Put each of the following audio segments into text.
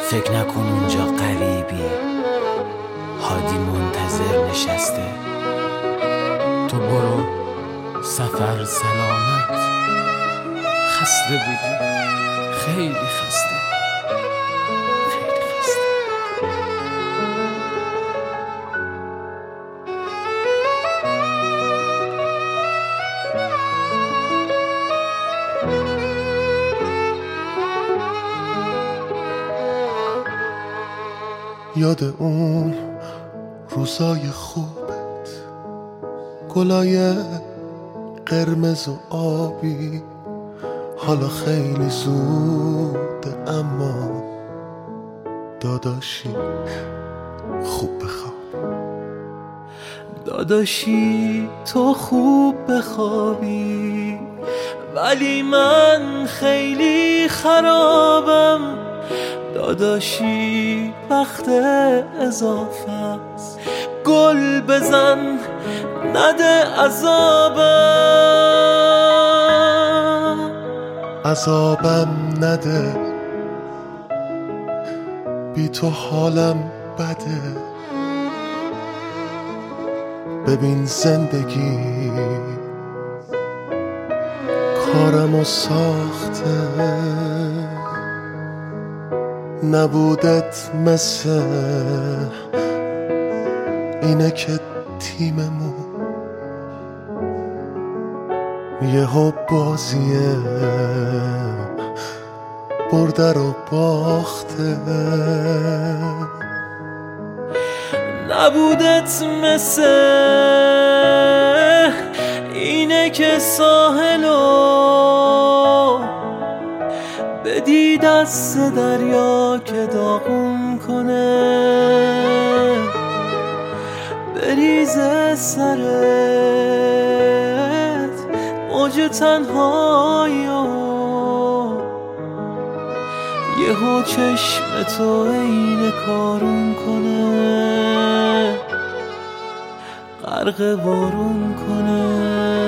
فکر نکن اونجا غریبی، هادی منتظر نشسته. تو برو سفر سلامت. خسته بودی، خیلی خسته، خیلی خسته. یاد اون روزای خوبت، گلای قرمز و آبی، حالا خیلی زوده اما داداشی خوب بخواب. داداشی تو خوب بخوابی، ولی من خیلی خرابم. داداشی وقت اضافه است، گل بزن نده عذابم نده، بی تو حالم بده. ببین زندگی کارمو ساخته، نبودت مثل اینه که تیممون یهو بازیه برده رو باخته. نبودت مثل اینه که ساحلو بدی دست دریا که داغون کنه، بریزه سرت موج تنهاییو، یهو چشم تو عین کارون کنه، غرق بارون کنه.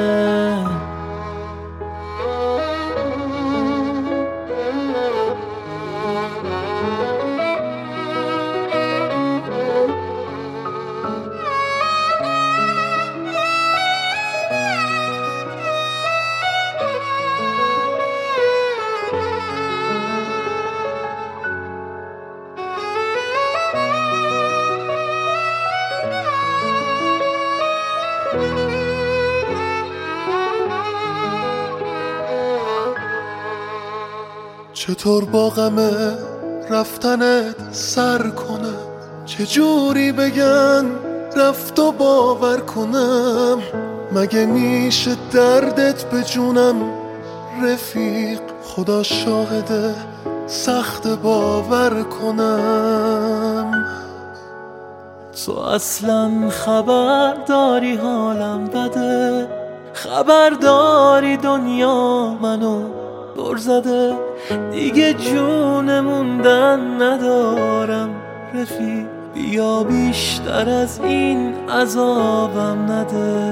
چطور با غم رفتنت سر کنم، چجوری بگن رفت و باور کنم. مگه میشه دردت به جونم رفیق، خدا شاهده سخت باور کنم. تو اصلا خبر داری حالم بده، خبر داری دنیا منو دور زده، دیگه جون موندن ندارم رفیق، بیا بیشتر از این عذابم نده.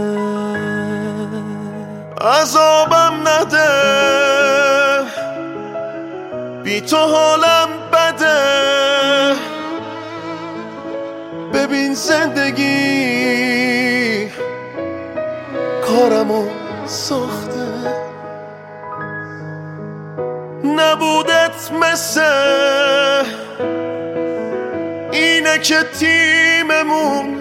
عذابم نده، بی تو حالم بده. ببین زندگی کارمو ساخته، نبودت مثل اینه که تیممون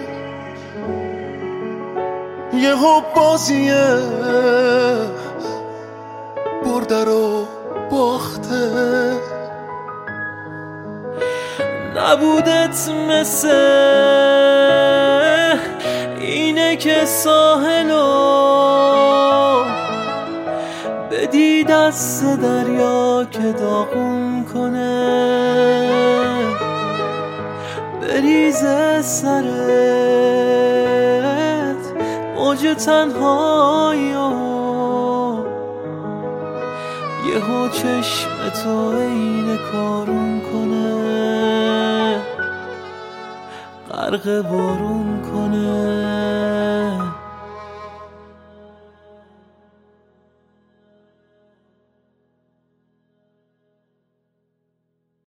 یهو بازیه برده رو باخته. نبودت مثل اینه که ساحلو بدی دست دریا که داغون کنه، بریزه سرت موج تنهاییو، یهو چشم تو عین کارون کنه، غرق بارون کنه.